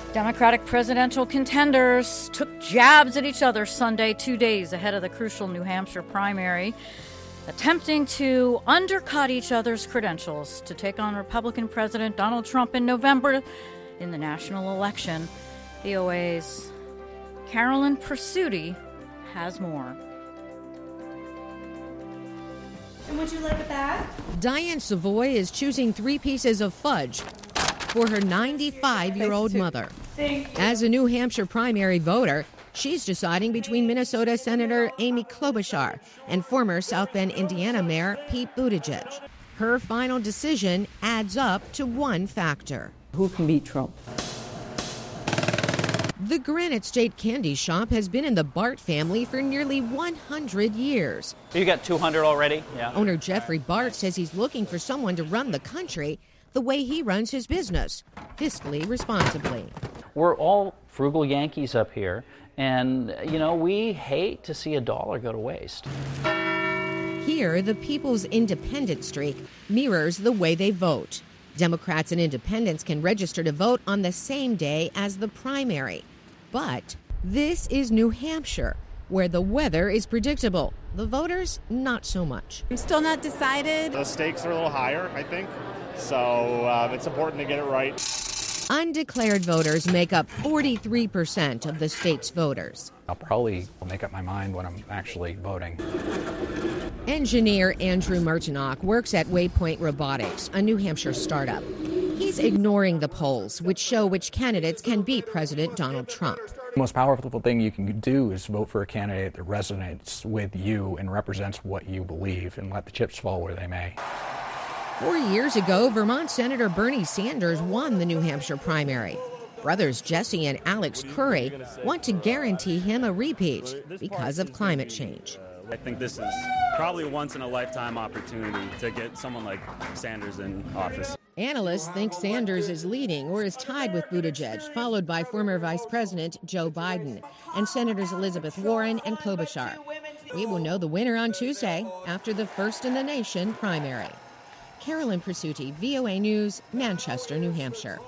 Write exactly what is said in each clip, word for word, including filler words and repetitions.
Democratic presidential contenders took jabs at each other Sunday, two days ahead of the crucial New Hampshire primary, attempting to undercut each other's credentials to take on Republican President Donald Trump in November in the national election. V O A's Carolyn Presutti has more. And would you like a bag? Diane Savoy is choosing three pieces of fudge for her ninety-five-year-old mother. As a New Hampshire primary voter, she's deciding between Minnesota Senator Amy Klobuchar and former South Bend, Indiana Mayor Pete Buttigieg. Her final decision adds up to one factor. Who can beat Trump? The Granite State Candy Shop has been in the Bart family for nearly one hundred years. You got two hundred already? Yeah. Owner Jeffrey Bart says he's looking for someone to run the country the way he runs his business, fiscally responsibly. We're all frugal Yankees up here, and, you know, we hate to see a dollar go to waste. Here, the People's Independent streak mirrors the way they vote. Democrats and independents can register to vote on the same day as the primary. But this is New Hampshire, where the weather is predictable. The voters, not so much. I'm still not decided. The stakes are a little higher, I think, so uh, it's important to get it right. Undeclared voters make up forty-three percent of the state's voters. I'll probably make up my mind when I'm actually voting. Engineer Andrew Martinock works at Waypoint Robotics, a New Hampshire startup. He's ignoring the polls, which show which candidates can beat President Donald Trump. The most powerful thing you can do is vote for a candidate that resonates with you and represents what you believe, and let the chips fall where they may. Four years ago, Vermont Senator Bernie Sanders won the New Hampshire primary. Brothers Jesse and Alex Curry want to guarantee him a repeat because of climate change. I think this is probably a once-in-a-lifetime opportunity to get someone like Sanders in office. Analysts think Sanders is leading or is tied with Buttigieg, followed by former Vice President Joe Biden and Senators Elizabeth Warren and Klobuchar. We will know the winner on Tuesday after the first-in-the-nation primary. Carolyn Presutti, V O A News, Manchester, New Hampshire.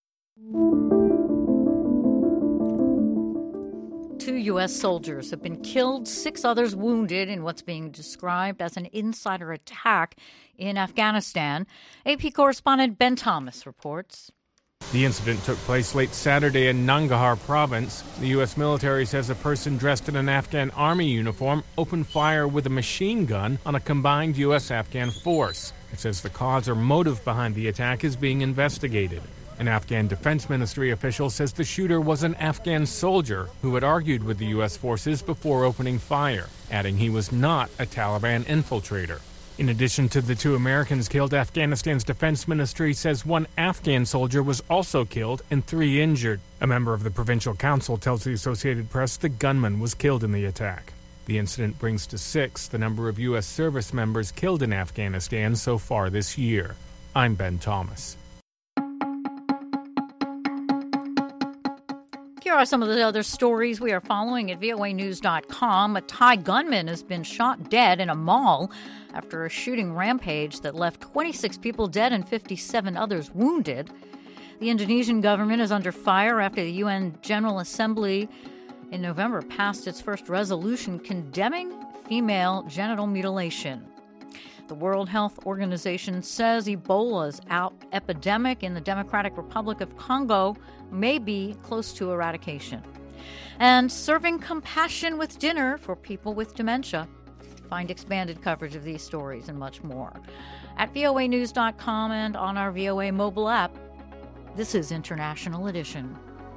Two U S soldiers have been killed, six others wounded in what's being described as an insider attack in Afghanistan. A P correspondent Ben Thomas reports. The incident took place late Saturday in Nangarhar province. The U S military says a person dressed in an Afghan army uniform opened fire with a machine gun on a combined U S-Afghan force. It says the cause or motive behind the attack is being investigated. An Afghan Defense Ministry official says the shooter was an Afghan soldier who had argued with the U S forces before opening fire, adding he was not a Taliban infiltrator. In addition to the two Americans killed, Afghanistan's Defense Ministry says one Afghan soldier was also killed and three injured. A member of the provincial council tells the Associated Press the gunman was killed in the attack. The incident brings to six the number of U S service members killed in Afghanistan so far this year. I'm Ben Thomas. Here are some of the other stories we are following at V O A news dot com. A Thai gunman has been shot dead in a mall after a shooting rampage that left twenty-six people dead and fifty-seven others wounded. The Indonesian government is under fire after the U N General Assembly in November passed its first resolution condemning female genital mutilation. The World Health Organization says Ebola's out epidemic in the Democratic Republic of Congo may be close to eradication. And serving compassion with dinner for people with dementia. Find expanded coverage of these stories and much more at V O A news dot com and on our V O A mobile app. This is International Edition.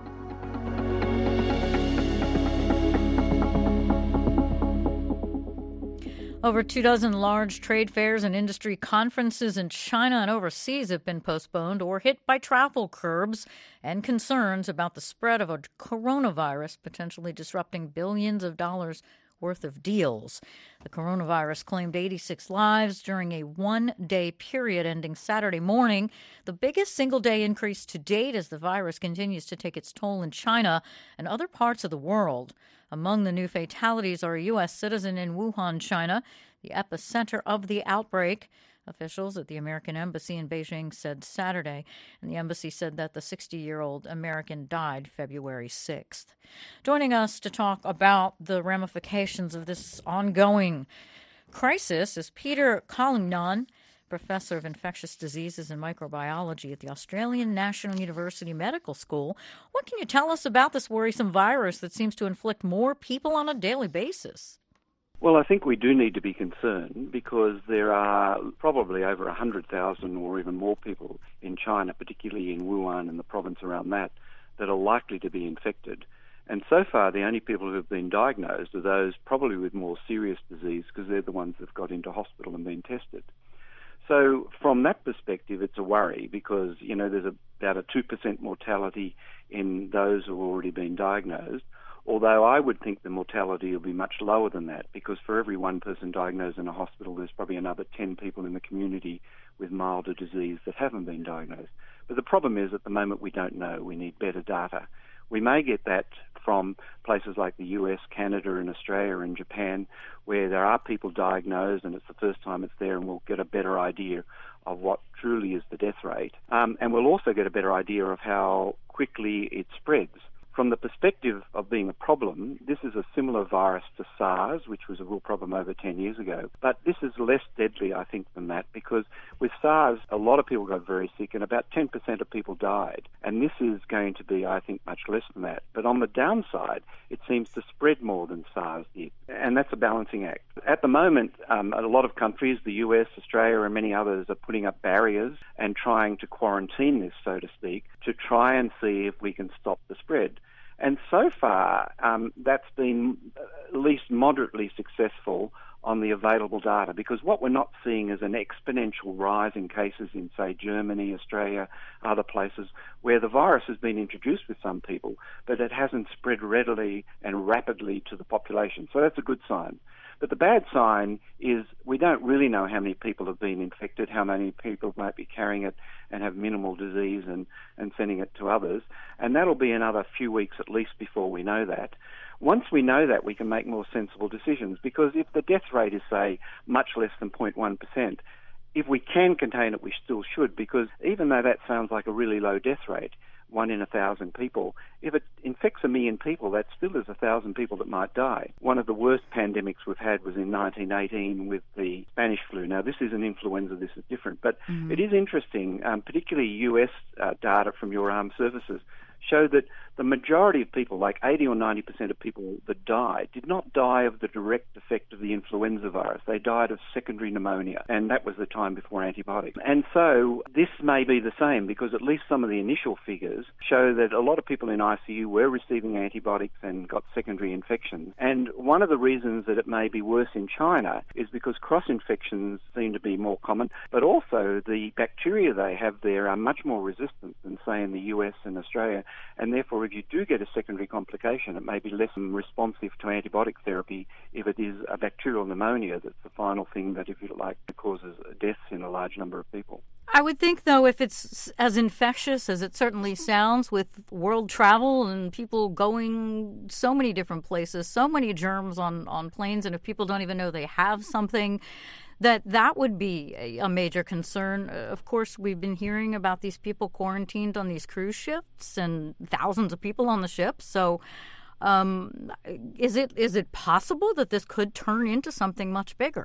Over two dozen large trade fairs and industry conferences in China and overseas have been postponed or hit by travel curbs and concerns about the spread of a coronavirus potentially disrupting billions of dollars worth of deals. The coronavirus claimed eighty-six lives during a one-day period ending Saturday morning, the biggest single-day increase to date as the virus continues to take its toll in China and other parts of the world. Among the new fatalities are a U S citizen in Wuhan, China, the epicenter of the outbreak, Officials at the American Embassy in Beijing said Saturday, and the embassy said that the sixty-year-old American died February sixth. Joining us to talk about the ramifications of this ongoing crisis is Peter Collignon, Professor of Infectious Diseases and Microbiology at the Australian National University Medical School. What can you tell us about this worrisome virus that seems to inflict more people on a daily basis? Well, I think we do need to be concerned because there are probably over one hundred thousand or even more people in China, particularly in Wuhan and the province around that, that are likely to be infected. And so far, the only people who have been diagnosed are those probably with more serious disease because they're the ones that have got into hospital and been tested. So from that perspective, it's a worry because, you know, there's about a two percent mortality in those who have already been diagnosed, although I would think the mortality will be much lower than that because for every one person diagnosed in a hospital, there's probably another ten people in the community with milder disease that haven't been diagnosed. But the problem is at the moment we don't know. We need better data. We may get that from places like the U S, Canada and Australia and Japan where there are people diagnosed and it's the first time it's there and we'll get a better idea of what truly is the death rate. Um, and we'll also get a better idea of how quickly it spreads. From the perspective of being a problem, this is a similar virus to SARS, which was a real problem over ten years ago. But this is less deadly, I think, than that, because with SARS, a lot of people got very sick and about ten percent of people died. And this is going to be, I think, much less than that. But on the downside, it seems to spread more than SARS did. And that's a balancing act. At the moment, um, a lot of countries, the U S, Australia, and many others are putting up barriers and trying to quarantine this, so to speak, to try and see if we can stop the spread. And so far, um, that's been at least moderately successful on the available data, because what we're not seeing is an exponential rise in cases in, say, Germany, Australia, other places, where the virus has been introduced with some people, but it hasn't spread readily and rapidly to the population. So that's a good sign. But the bad sign is we don't really know how many people have been infected, how many people might be carrying it and have minimal disease and, and sending it to others. And that'll be another few weeks at least before we know that. Once we know that, we can make more sensible decisions, because if the death rate is, say, much less than zero point one percent, if we can contain it, we still should, because even though that sounds like a really low death rate, one in a thousand people, if it infects a million people, that still is a thousand people that might die. One of the worst pandemics we've had was in nineteen eighteen with the Spanish flu. Now, this isn't influenza, this is different, but mm-hmm. It is interesting, um, particularly U S uh, data from your armed services, show that the majority of people, like eighty or ninety percent of people that died, did not die of the direct effect of the influenza virus. They died of secondary pneumonia, and that was the time before antibiotics. And so this may be the same, because at least some of the initial figures show that a lot of people in I C U were receiving antibiotics and got secondary infections. And one of the reasons that it may be worse in China is because cross-infections seem to be more common, but also the bacteria they have there are much more resistant than, say, in the U S and Australia, and therefore if you do get a secondary complication, it may be less responsive to antibiotic therapy if it is a bacterial pneumonia that's the final thing that, if you like, causes deaths in a large number of people. I would think, though, if it's as infectious as it certainly sounds, with world travel and people going so many different places, so many germs on, on planes, and if people don't even know they have something, that that would be a, a major concern. Uh, of course, we've been hearing about these people quarantined on these cruise ships and thousands of people on the ships. So um, is it is it possible that this could turn into something much bigger?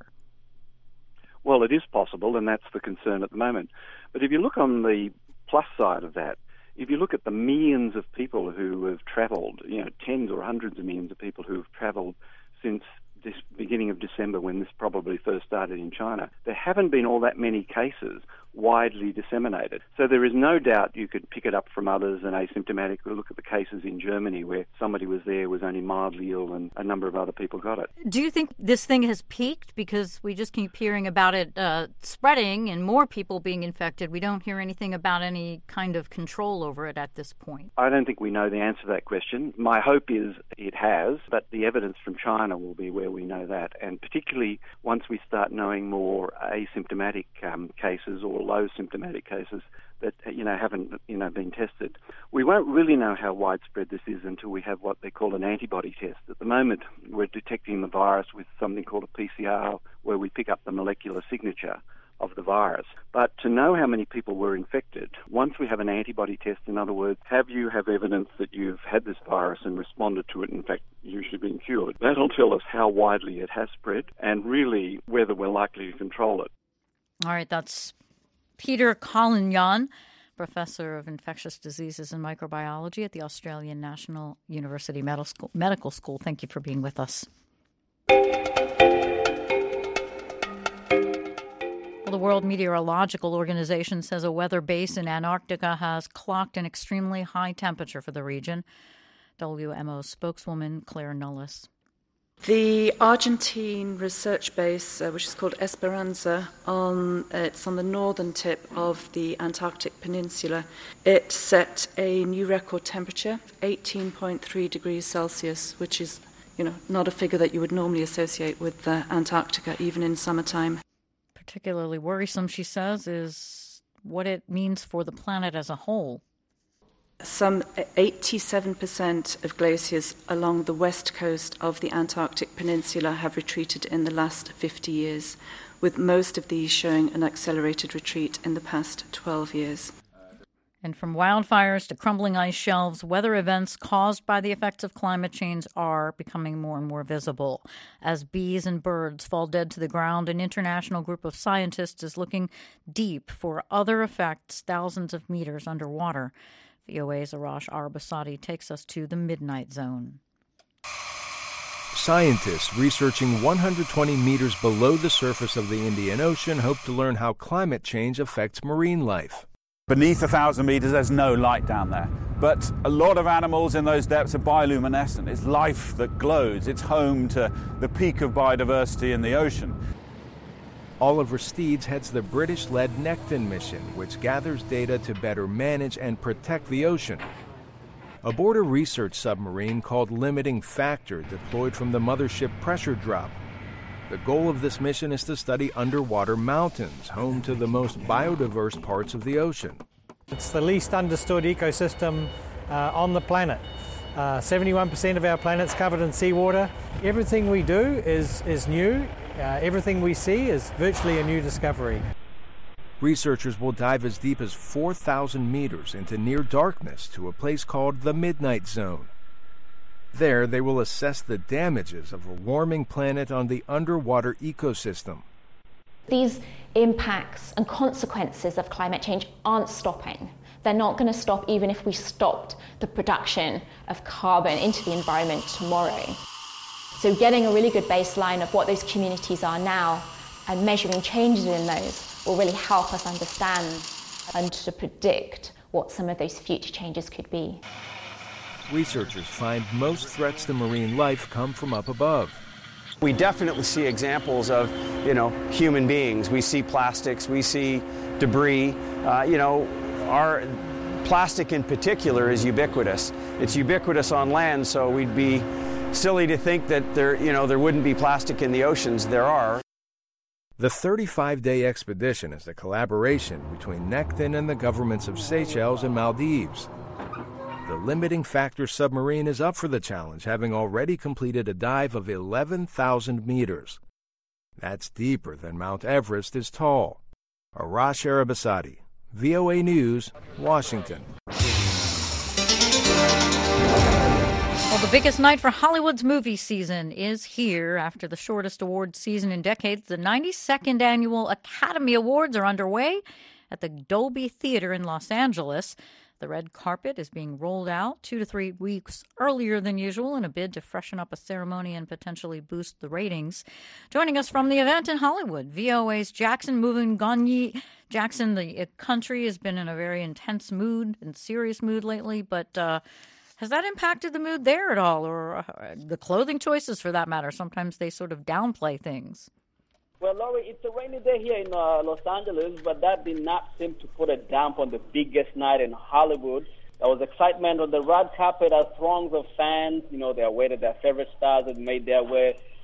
Well, it is possible, and that's the concern at the moment. But if you look on the plus side of that, if you look at the millions of people who have travelled, you know, tens or hundreds of millions of people who have travelled since this beginning of December, when this probably first started in China, there haven't been all that many cases widely disseminated. So there is no doubt you could pick it up from others and asymptomatic. We'll look at the cases in Germany where somebody was there, was only mildly ill, and a number of other people got it. Do you think this thing has peaked? Because we just keep hearing about it uh, spreading and more people being infected. We don't hear anything about any kind of control over it at this point. I don't think we know the answer to that question. My hope is it has, but the evidence from China will be where we know that. And particularly once we start knowing more asymptomatic um, cases or low symptomatic cases that, you know, haven't, you know, been tested. We won't really know how widespread this is until we have what they call an antibody test. At the moment, we're detecting the virus with something called a P C R, where we pick up the molecular signature. of the virus. But to know how many people were infected, once we have an antibody test, in other words, have you have evidence that you've had this virus and responded to it, in fact, usually been cured, that'll tell us how widely it has spread and really whether we're likely to control it. All right, that's Peter Collignon, Professor of Infectious Diseases and Microbiology at the Australian National University Medical School. Thank you for being with us. Well, the World Meteorological Organization says a weather base in Antarctica has clocked an extremely high temperature for the region. W M O spokeswoman Claire Nullis. The Argentine research base, uh, which is called Esperanza, on uh, it's on the northern tip of the Antarctic Peninsula. It set a new record temperature, eighteen point three degrees Celsius, which is, you know, not a figure that you would normally associate with uh, Antarctica, even in summertime. Particularly worrisome, she says, is what it means for the planet as a whole. Some eighty-seven percent of glaciers along the west coast of the Antarctic Peninsula have retreated in the last fifty years, with most of these showing an accelerated retreat in the past twelve years. And from wildfires to crumbling ice shelves, weather events caused by the effects of climate change are becoming more and more visible. As bees and birds fall dead to the ground, an international group of scientists is looking deep for other effects thousands of meters underwater. V O A's Arash Arabasadi takes us to the Midnight Zone. Scientists researching one hundred twenty meters below the surface of the Indian Ocean hope to learn how climate change affects marine life. Beneath a thousand meters, there's no light down there. But a lot of animals in those depths are bioluminescent. It's life that glows. It's home to the peak of biodiversity in the ocean. Oliver Steeds heads the British-led Necton mission, which gathers data to better manage and protect the ocean. Aboard a research submarine called Limiting Factor, deployed from the mothership Pressure Drop. The goal of this mission is to study underwater mountains, home to the most biodiverse parts of the ocean. It's the least understood ecosystem uh, on the planet. Uh, seventy-one percent of our planet's covered in seawater. Everything we do is, is new. Uh, everything we see is virtually a new discovery. Researchers will dive as deep as four thousand meters into near darkness to a place called the Midnight Zone. There, they will assess the damages of a warming planet on the underwater ecosystem. These impacts and consequences of climate change aren't stopping. They're not going to stop even if we stopped the production of carbon into the environment tomorrow. So getting a really good baseline of what those communities are now and measuring changes in those will really help us understand and to predict what some of those future changes could be. Researchers find most threats to marine life come from up above. We definitely see examples of, you know, human beings. We see plastics, we see debris. Uh, you know, our plastic in particular is ubiquitous. It's ubiquitous on land, so we'd be silly to think that there, you know, there wouldn't be plastic in the oceans. There are. The thirty-five day expedition is a collaboration between Necton and the governments of Seychelles and Maldives. The Limiting Factor submarine is up for the challenge, having already completed a dive of eleven thousand meters. That's deeper than Mount Everest is tall. Arash Arabasadi, V O A News, Washington. Well, the biggest night for Hollywood's movie season is here. After the shortest awards season in decades, the ninety-second Annual Academy Awards are underway at the Dolby Theater in Los Angeles. The red carpet is being rolled out two to three weeks earlier than usual in a bid to freshen up a ceremony and potentially boost the ratings. Joining us from the event in Hollywood, V O A's Jackson Muvunganyi. Jackson, the country has been in a very intense mood and serious mood lately, but uh, has that impacted the mood there at all, or uh, the clothing choices for that matter? Sometimes they sort of downplay things. Well, Laurie, it's a rainy day here in uh, Los Angeles, but that did not seem to put a damp on the biggest night in Hollywood. There was excitement on the red carpet as throngs of fans, you know, they awaited their favorite stars and made their way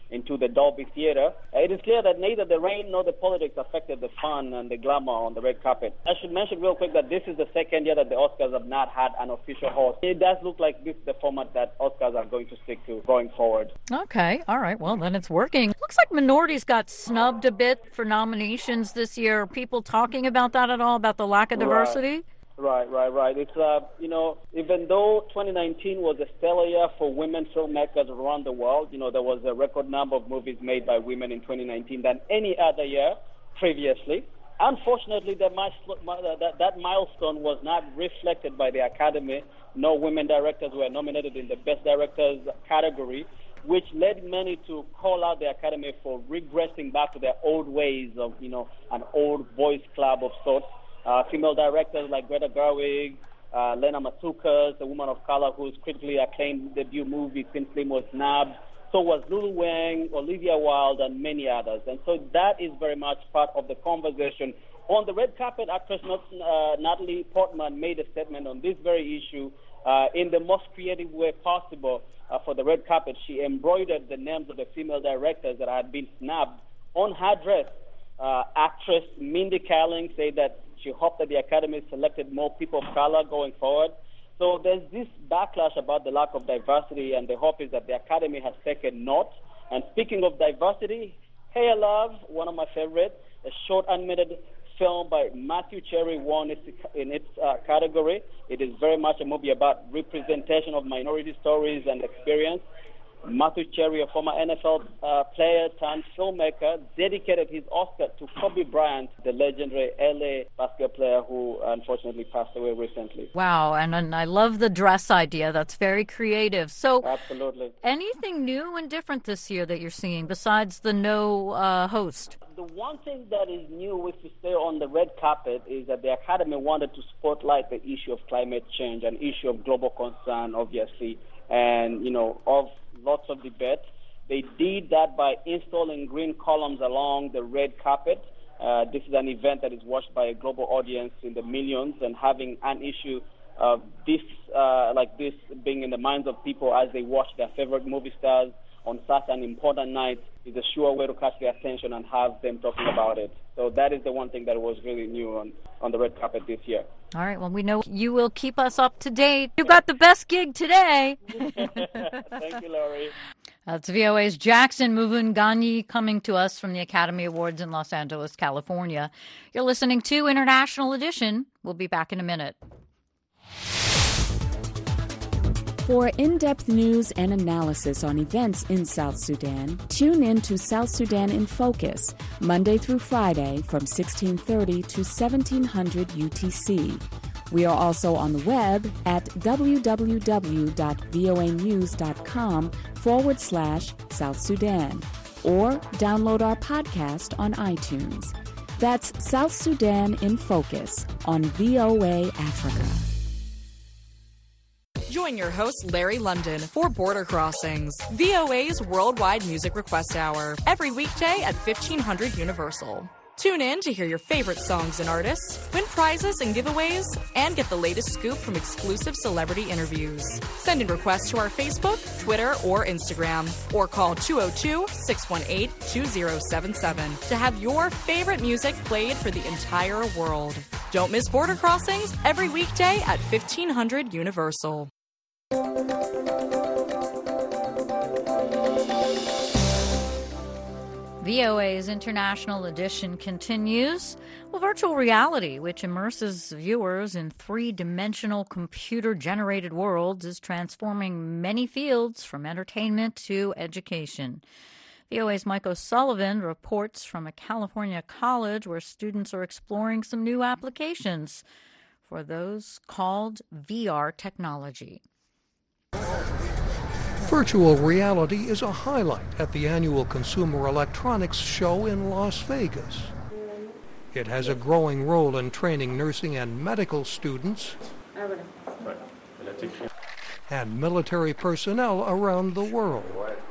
into the Dolby Theater. It is clear that neither the rain nor the politics affected the fun and the glamour on the red carpet. I should mention real quick that this is the second year that the Oscars have not had an official host. It does look like this is the format that Oscars are going to stick to going forward. Okay, all right, well, then it's working. Looks like Minorities got snubbed a bit for nominations this year. Are people talking about that at all, about the lack of diversity? Right. Right, right, right. It's, uh, you know, even though twenty nineteen was a stellar year for women filmmakers around the world, you know, there was a record number of movies made by women in twenty nineteen than any other year previously. Unfortunately, that, that, that milestone was not reflected by the Academy. No women directors were nominated in the Best Directors category, which led many to call out the Academy for regressing back to their old ways of, you know, an old boys club of sorts. Uh, female directors like Greta Gerwig, uh, Lena Matsoukas, a woman of color whose critically acclaimed debut movie, Thin Slim, was snubbed. So was Lulu Wang, Olivia Wilde, and many others. And so that is very much part of the conversation. On the red carpet, actress uh, Natalie Portman made a statement on this very issue uh, in the most creative way possible. Uh, for the red carpet, she embroidered the names of the female directors that had been snubbed on her dress. Uh, actress Mindy Kaling said that she hoped that the Academy selected more people of color going forward. So there's this backlash about the lack of diversity, and the hope is that the Academy has taken note. And speaking of diversity, Hey Love, one of my favorites, a short animated film by Matthew Cherry won in its uh, category. It is very much a movie about representation of minority stories and experience. Matthew Cherry, a former N F L uh, player turned filmmaker, dedicated his Oscar to Kobe Bryant, the legendary L A basketball player who unfortunately passed away recently. Wow, and, and I love the dress idea. That's very creative. So, absolutely. Anything new and different this year that you're seeing besides the no uh, host? The one thing that is new, if we stay on the red carpet, is that the Academy wanted to spotlight the issue of climate change, an issue of global concern, obviously, and, you know, of lots of debate. They did that by installing green columns along the red carpet. Uh, this is an event that is watched by a global audience in the millions, and having an issue of this, uh, like this, being in the minds of people as they watch their favorite movie stars on such an important night is a sure way to catch their attention and have them talking about it. So that is the one thing that was really new on, on the red carpet this year. All right, well, we know you will keep us up to date. You got the best gig today. Thank you, Laurie. That's V O A's Jackson Muvunganyi coming to us from the Academy Awards in Los Angeles, California. You're listening to International Edition. We'll be back in a minute. For in-depth news and analysis on events in South Sudan, tune in to South Sudan in Focus, Monday through Friday from sixteen thirty to seventeen hundred U T C. We are also on the web at www.voanews.com forward slash South Sudan, or download our podcast on iTunes. That's South Sudan in Focus on V O A Africa. Join your host, Larry London, for Border Crossings, V O A's worldwide music request hour, every weekday at fifteen hundred Universal. Tune in to hear your favorite songs and artists, win prizes and giveaways, and get the latest scoop from exclusive celebrity interviews. Send in requests to our Facebook, Twitter, or Instagram, or call two oh two, six one eight, two oh seven seven to have your favorite music played for the entire world. Don't miss Border Crossings every weekday at fifteen hundred Universal. V O A's International Edition continues. Well, virtual reality, which immerses viewers in three-dimensional computer-generated worlds, is transforming many fields from entertainment to education. V O A's Mike O'Sullivan reports from a California college where students are exploring some new applications for those called V R technology. Virtual reality is a highlight at the annual Consumer Electronics Show in Las Vegas. It has a growing role in training nursing and medical students and military personnel around the world.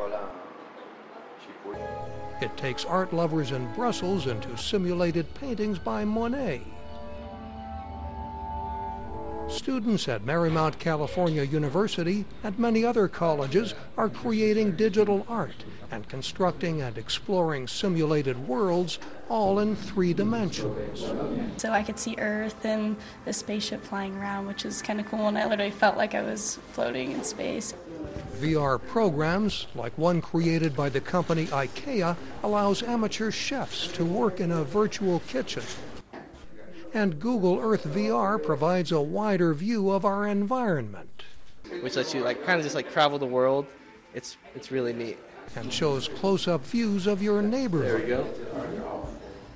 It takes art lovers in Brussels into simulated paintings by Monet. Students at Marymount California University and many other colleges are creating digital art and constructing and exploring simulated worlds, all in three dimensions. So I could see Earth and the spaceship flying around, which is kind of cool, and I literally felt like I was floating in space. V R programs, like one created by the company IKEA, allows amateur chefs to work in a virtual kitchen. And Google Earth V R provides a wider view of our environment, which lets you like kind of just like travel the world. It's it's really neat. And shows close-up views of your neighborhood. There we go.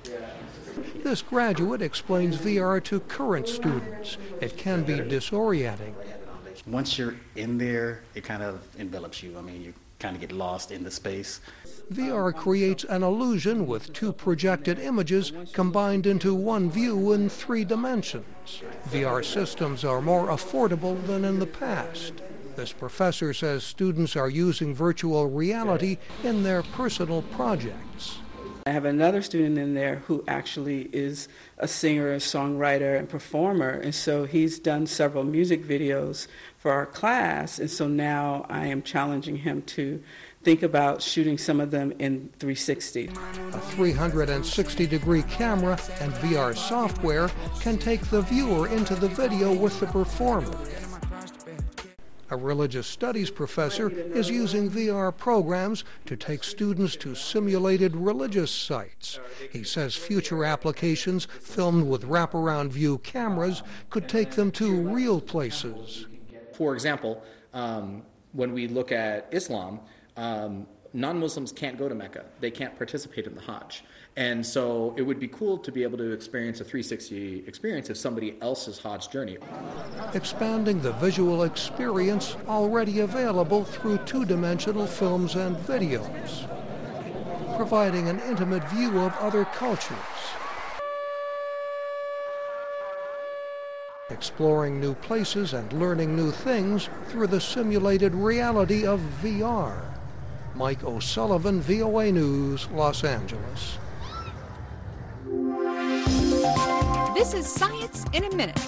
This graduate explains V R to current students. It can be disorienting. Once you're in there, it kind of envelops you. I mean, you kind of get lost in the space. V R creates an illusion with two projected images combined into one view in three dimensions. V R systems are more affordable than in the past. This professor says students are using virtual reality in their personal projects. I have another student in there who actually is a singer, a songwriter, and performer, and so he's done several music videos for our class, and so now I am challenging him to think about shooting some of them in three sixty. A three hundred sixty degree camera and V R software can take the viewer into the video with the performer. A religious studies professor is using V R programs to take students to simulated religious sites. He says future applications filmed with wraparound view cameras could take them to real places. For example, um, when we look at Islam, um, non-Muslims can't go to Mecca. They can't participate in the Hajj. And so it would be cool to be able to experience a three sixty experience of somebody else's Hajj journey. Expanding the visual experience already available through two-dimensional films and videos, providing an intimate view of other cultures. Exploring new places and learning new things through the simulated reality of V R. Mike O'Sullivan, V O A News, Los Angeles. This is Science in a Minute.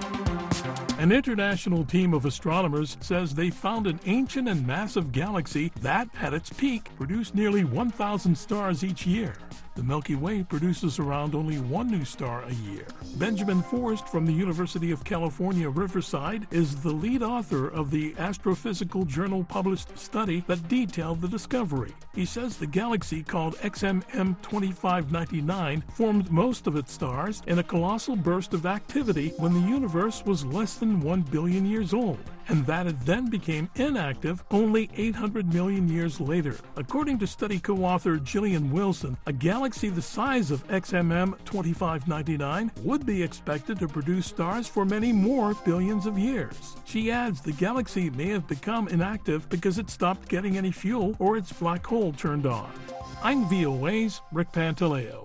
An international team of astronomers says they found an ancient and massive galaxy that, at its peak, produced nearly one thousand stars each year. The Milky Way produces around only one new star a year. Benjamin Forrest from the University of California, Riverside is the lead author of the Astrophysical Journal published study that detailed the discovery. He says the galaxy, called X M M twenty-five ninety-nine, formed most of its stars in a colossal burst of activity when the universe was less than one billion years old, and that it then became inactive only eight hundred million years later. According to study co-author Gillian Wilson, a galaxy the size of X M M twenty-five ninety-nine would be expected to produce stars for many more billions of years. She adds the galaxy may have become inactive because it stopped getting any fuel or its black hole turned on. I'm V O A's Rick Pantaleo.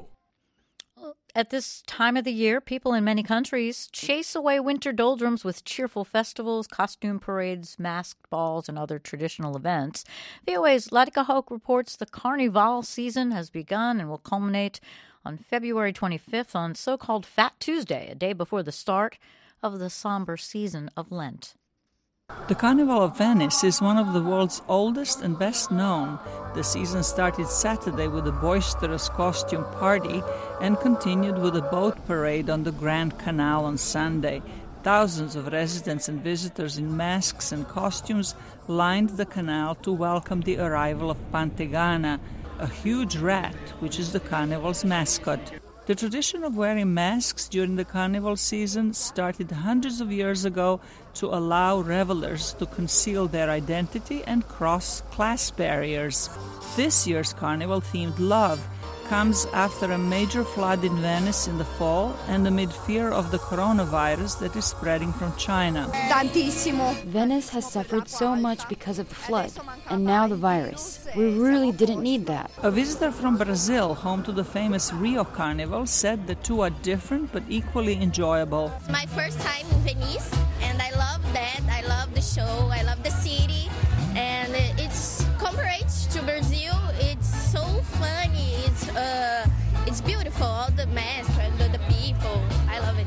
At this time of the year, people in many countries chase away winter doldrums with cheerful festivals, costume parades, masked balls, and other traditional events. V O A's Latika Hoke reports the Carnival season has begun and will culminate on February twenty-fifth on so-called Fat Tuesday, a day before the start of the somber season of Lent. The Carnival of Venice is one of the world's oldest and best known. The season started Saturday with a boisterous costume party and continued with a boat parade on the Grand Canal on Sunday. Thousands of residents and visitors in masks and costumes lined the canal to welcome the arrival of Pantegana, a huge rat which is the carnival's mascot. The tradition of wearing masks during the carnival season started hundreds of years ago to allow revelers to conceal their identity and cross class barriers. This year's carnival-themed Love comes after a major flood in Venice in the fall and amid fear of the coronavirus that is spreading from China. Tantissimo. Venice has suffered so much because of the flood, and now the virus. We really didn't need that. A visitor from Brazil, home to the famous Rio Carnival, said the two are different but equally enjoyable. It's my first time in Venice, and I love that. I love the show, I love the city, and it's compared to Brazil, it's so funny. It's uh, it's beautiful. All the masks, the, the people. I love it.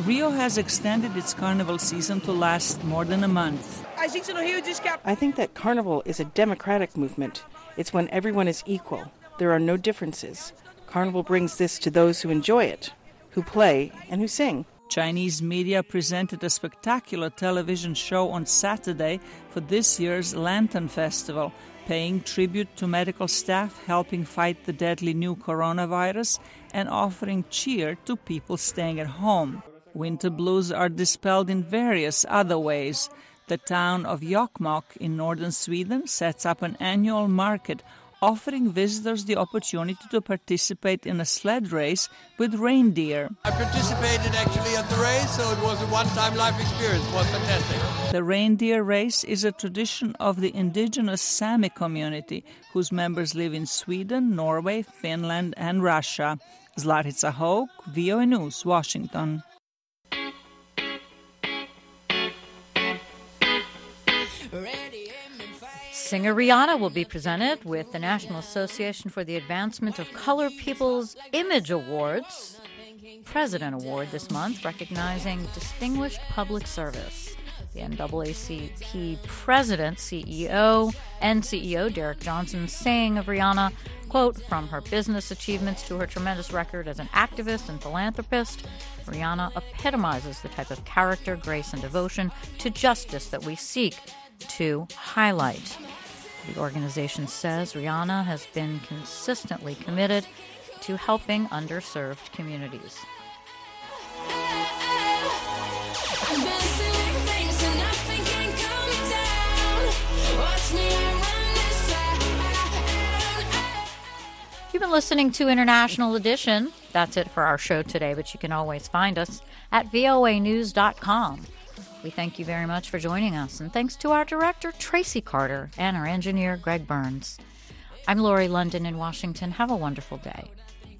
Rio has extended its carnival season to last more than a month. I think that carnival is a democratic movement. It's when everyone is equal. There are no differences. Carnival brings this to those who enjoy it, who play, and who sing. Chinese media presented a spectacular television show on Saturday for this year's Lantern Festival, paying tribute to medical staff helping fight the deadly new coronavirus and offering cheer to people staying at home. Winter blues are dispelled in various other ways. The town of Jokkmokk in northern Sweden sets up an annual market offering visitors the opportunity to participate in a sled race with reindeer. I participated actually at the race, so it was a one-time life experience. It was fantastic. The reindeer race is a tradition of the indigenous Sami community, whose members live in Sweden, Norway, Finland, and Russia. Zlatica Hoke, V O A News, Washington. Singer Rihanna will be presented with the National Association for the Advancement of Colored People's Image Awards President Award this month, recognizing distinguished public service. The N double A C P President, C E O, and C E O Derek Johnson saying of Rihanna, quote, "From her business achievements to her tremendous record as an activist and philanthropist, Rihanna epitomizes the type of character, grace, and devotion to justice that we seek to highlight." The organization says Rihanna has been consistently committed to helping underserved communities. You've been listening to International Edition. That's it for our show today, but you can always find us at V O A news dot com. We thank you very much for joining us, and thanks to our director, Tracy Carter, and our engineer, Greg Burns. I'm Lori London in Washington. Have a wonderful day.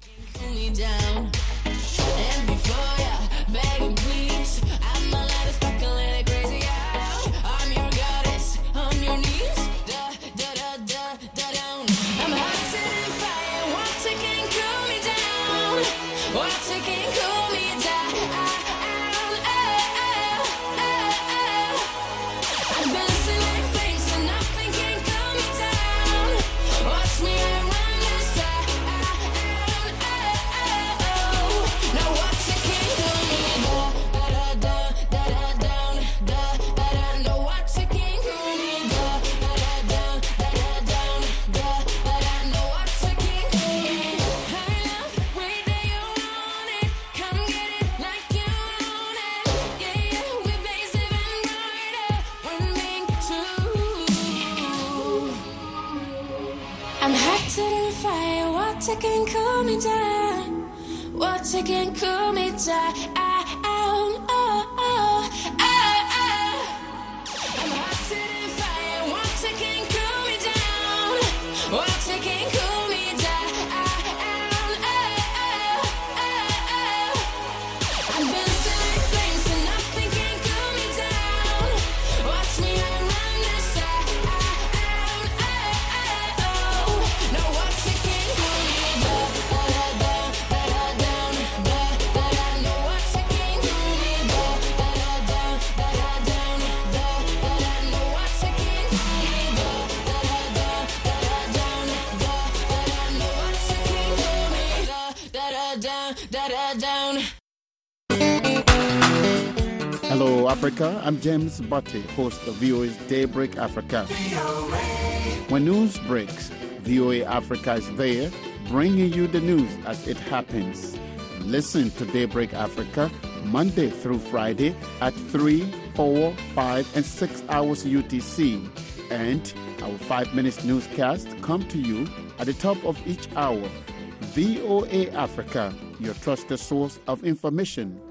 Water can cool me down. Water can cool me down. Oh, oh, oh, oh. I'm hotter than fire. Water can cool me down. Water can cool me down. Oh, oh, oh. I'm dancing like flames and nothing can cool me down. Watch me run this side. Oh, oh, oh. No water can cool me down. Hello, Africa. I'm James Butte, host of V O A's Daybreak Africa. When news breaks, V O A Africa is there, bringing you the news as it happens. Listen to Daybreak Africa Monday through Friday at three, four, five, and six hours U T C. And our five minutes newscast come to you at the top of each hour. V O A Africa, your trusted source of information